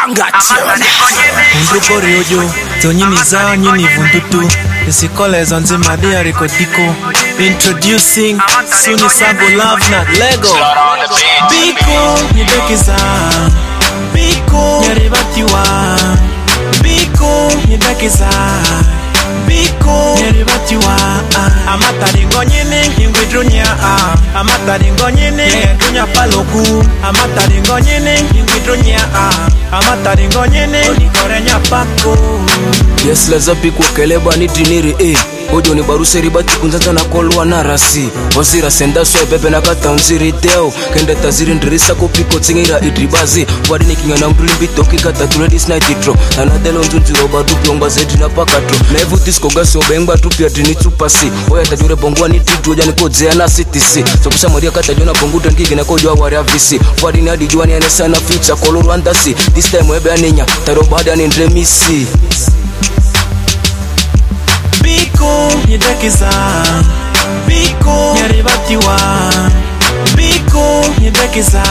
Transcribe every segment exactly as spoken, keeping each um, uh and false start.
Banga tune. Unduko ryojo, tonyini za nyini vundutu. Isikole zanzi madia rikodiko. Introducing Suni Sago Love Nut Lego. Biko, nidekiza. Biko, nyaribatiwa. Biko, nidekiza. Biko, nyaribatiwa. Amatari ngonyene, ingwidrunya. Amatari ngonyene, ingwidrunya paloku. Amatari ngonyene, ingwidrunya. Amatari ngonyene, unikorenya pako. Yes, laza piku keleba ni diniri eh. Ojo ni baruse ribati kunzanza na kolwa na rasi. Wazira senda swe bebe na kata unziri deo. Kende taziri ndirisa kupiko tsingira idribazi. Wadi ni kinga na mbulimbi toki kata turedis night itro. Na nadelo nzunziro badupi ongba zedi na pakatro. Na evu disco gasi obengba tupi adini tupasi. Oya tajure bongwa ni titu oja ni kodzea na sitisi. So kusha maria kata jona bonguta nkiki na kojwa wari avisi. Wadi ni adi juwa ni anesa na future koloro andasi. This time webe anenya taro bada ni ndremisi. Biko, nidekiza. Biko, nyaribatiwa. Biko, nidekiza.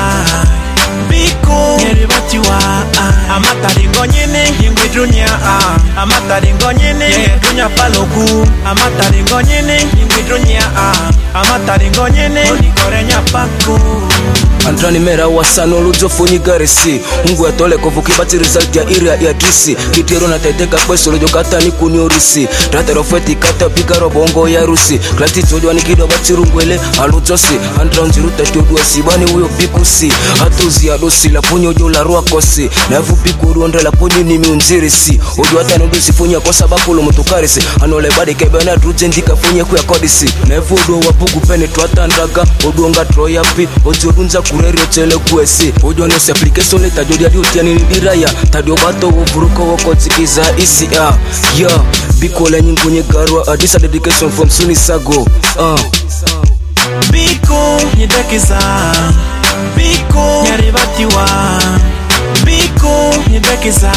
Biko, nyaribatiwa. Amatari ngonyene, ingwidrunya. Amatari ngonyene, ingwidrunya paloku. Amatari ngonyene, ingwidrunya. Amatari ngonyene, unikorenya pako. Andrani mera wasano lujo fonyi garisi. Mungu ya tole kovuki bati result ya iria ya drisi. Kitero na teteka kweso lojo kata ni kuniorisi. Rata rofeti kata pika robongo ya rusi. Klati tojo ni kido bati rungwele alujosi. Andra unziruta tiodua sibani uyo bikusi. Hatuzi ya dosi la ponyo jo la rua kosi. Na evu piku ruondra la ponyo ni miunzirisi. Ojo hata nudusi fonya kosa bakulo mutukarisi. Anole badi kebena drujendika fonye kuya kodisi. Na evu udo wapugu pene tuata andraga. Odo nga troya pi. Ojo dunza kureri otele kuesi. Ojo nese application le tajodi adi utiani nibiraya. Tadio bato uvuruko woko tikiza isi ya yeah. Biko le nyingunye garwa. This a dedication from Suni Sago uh. Biko, nidekiza. Biko, nyaribatiwa. Biko, nidekiza.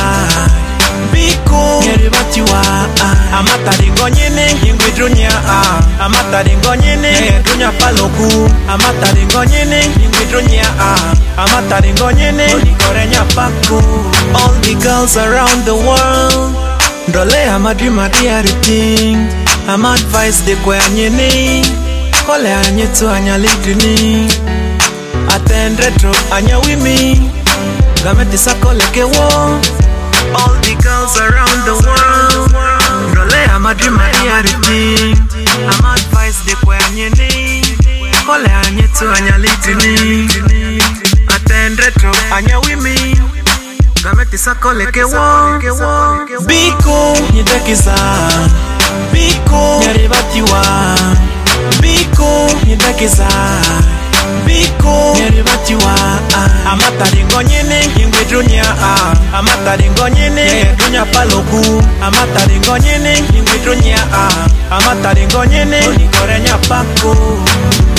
Biko, nyaribatiwa. Amatari ngonyene, ingwidrunya. Amatari ngonyene, ingwidrunya paloku. Amatari ngonyene, ingwidrunya. Amatari ngonyene, unikorenya pako. All the girls around the world, ndole amadri madiariting. I'm advice de kwe anyene. Kole anyetu anyalidrini. Attend retro anya wimi. Gameti sakole kewo. All the girls around the world, ndole amadri madiariting. I'm advice de kwe anyene. Kole anyetu anyalidrini. Attend retro anya wimi. Gameti sakole kewo. Biko, nidekiza. Biko, nyaribatiwa. Biko, nidekiza. Biko, nyaribatiwa. Amatari ngonyene, ingwidrunya. Amatari ngonyene, ingwidrunya paloku. Amatari ngonyene, ingwidrunya. Amatari ngonyene, unikorenya pako.